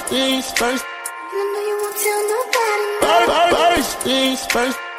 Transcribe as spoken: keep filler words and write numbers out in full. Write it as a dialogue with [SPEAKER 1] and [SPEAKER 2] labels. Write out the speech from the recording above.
[SPEAKER 1] things first.
[SPEAKER 2] I know you won't tell nobody.
[SPEAKER 1] First things first.